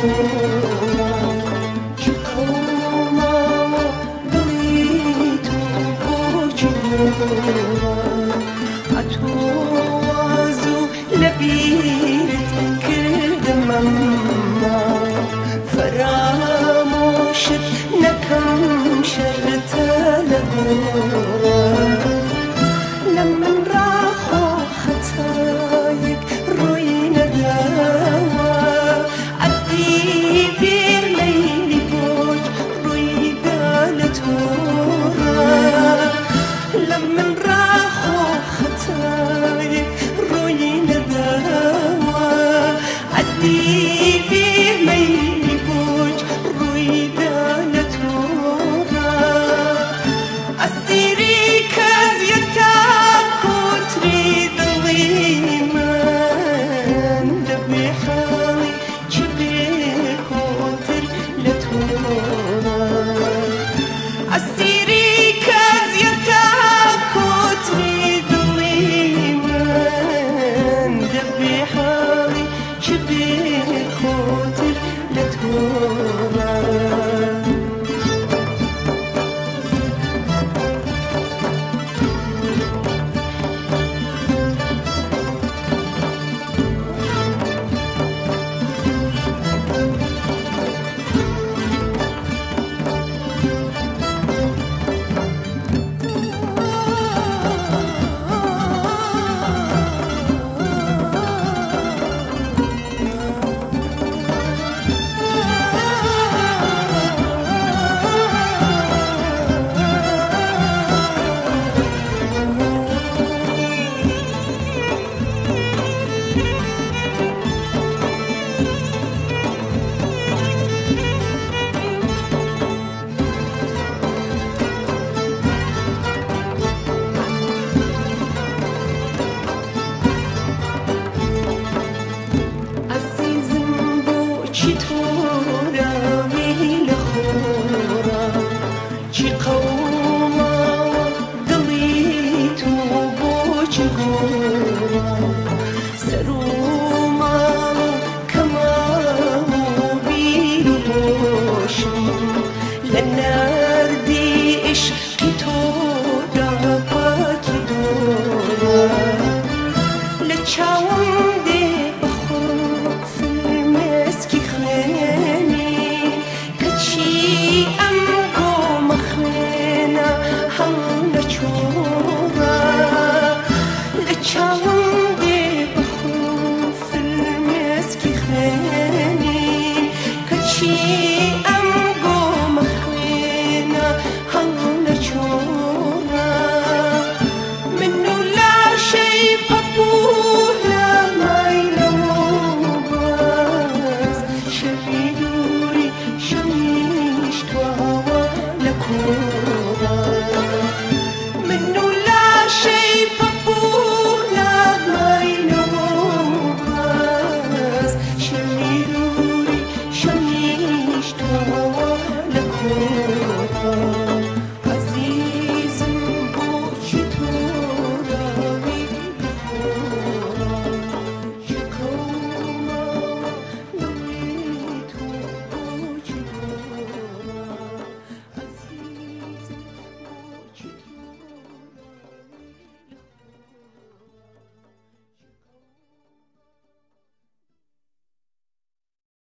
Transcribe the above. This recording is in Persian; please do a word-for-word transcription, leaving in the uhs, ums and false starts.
تورا چی قوما دلی تو بوچی دورا اتو وازو لبیرت کردم اما فراموشت نکم شرط لگورا لمن راخو خطايك روي نداوى عدي بير ليلي بوج روي دالتورا لمن راخو خطايك روي نداوى عدي بير ليلي بوج روي دالتورا أسيري كازيتا كوتري ضليمان دبي حالي جبي كوتر لتورا أسيري كازيتا كوتري ضليمان دبي حالي جبي كوتر لتورا چی تورا میل خورا چی قوما دلی تو بوچ گورا سروما کما بیر روشن لنردی عشقی تورا پاکی دورا لچاوم دی بخوف مسکی خیلی کچی ام گم خینا هم نچورا لچاوم دی بخوف مسکی خیلی کچی